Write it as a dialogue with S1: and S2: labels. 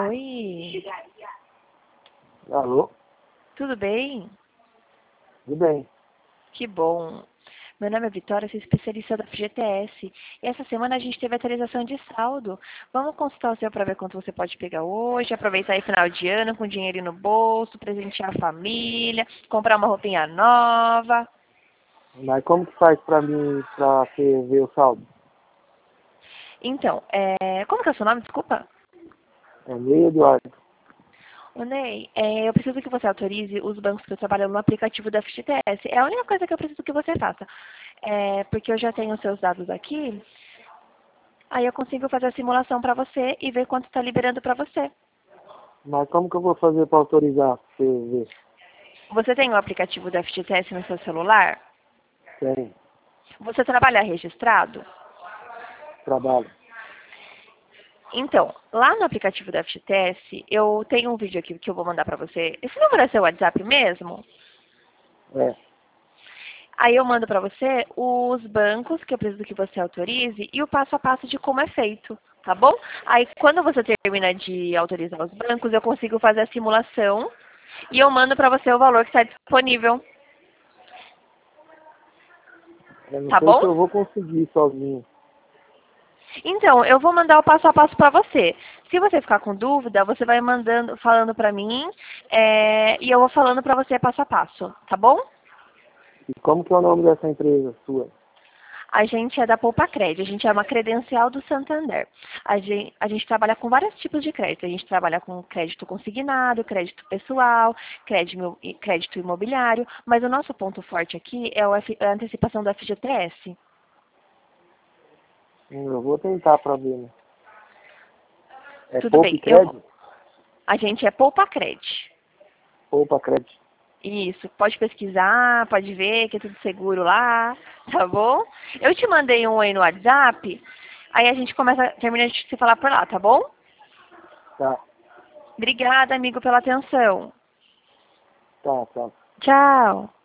S1: Oi,
S2: Alô?
S1: tudo bem?
S2: Tudo bem.
S1: Que bom. Meu nome é Vitória, sou especialista da FGTS. E essa semana a gente teve atualização de saldo. Vamos consultar o seu para ver quanto você pode pegar hoje, aproveitar aí final de ano com dinheiro no bolso, presentear a família, comprar uma roupinha nova.
S2: Mas como que faz pra mim, pra você ver o saldo?
S1: Então, como que é o seu nome? Desculpa.
S2: É Ney Eduardo.
S1: Ô, Ney, eu preciso que você autorize os bancos que eu trabalho no aplicativo da FGTS. É a única coisa que eu preciso que você faça. Porque eu já tenho os seus dados aqui, aí eu consigo fazer a simulação para você e ver quanto está liberando para você.
S2: Mas como que eu vou fazer pra autorizar pra você ver?
S1: Você tem o aplicativo da FGTS no seu celular?
S2: Tem,
S1: Você trabalha registrado?
S2: trabalho.
S1: Então, lá no aplicativo da FGTS, eu tenho um vídeo aqui que eu vou mandar para você. Esse número é seu WhatsApp mesmo?
S2: É.
S1: Aí eu mando para você os bancos que eu preciso que você autorize e o passo a passo de como é feito, tá bom? Aí quando você termina de autorizar os bancos, eu consigo fazer a simulação e eu mando para você o valor que está disponível,
S2: Eu não
S1: tá
S2: sei
S1: bom?
S2: se eu vou conseguir sozinho.
S1: Então, eu vou mandar o passo a passo para você. Se você ficar com dúvida, você vai mandando, falando para mim, e eu vou falando para você passo a passo, tá bom?
S2: E como que é o nome dessa empresa sua?
S1: A gente é da Poupa Crédito, a gente é uma credencial do Santander. A gente trabalha com vários tipos de crédito. A gente trabalha com crédito consignado, crédito pessoal, crédito imobiliário, mas o nosso ponto forte aqui é a antecipação do FGTS.
S2: Eu vou tentar pra ver, né? É
S1: Tudo
S2: Poupa
S1: bem,
S2: e Crédito?
S1: a gente é Poupa Crédito.
S2: Poupa Crédito.
S1: Isso, pode pesquisar, pode ver que é tudo seguro lá, tá bom? Eu te mandei um aí no WhatsApp, aí a gente termina de se falar por lá, tá bom?
S2: Tá,
S1: Obrigada, amigo, pela atenção.
S2: tá, tá.
S1: Tchau.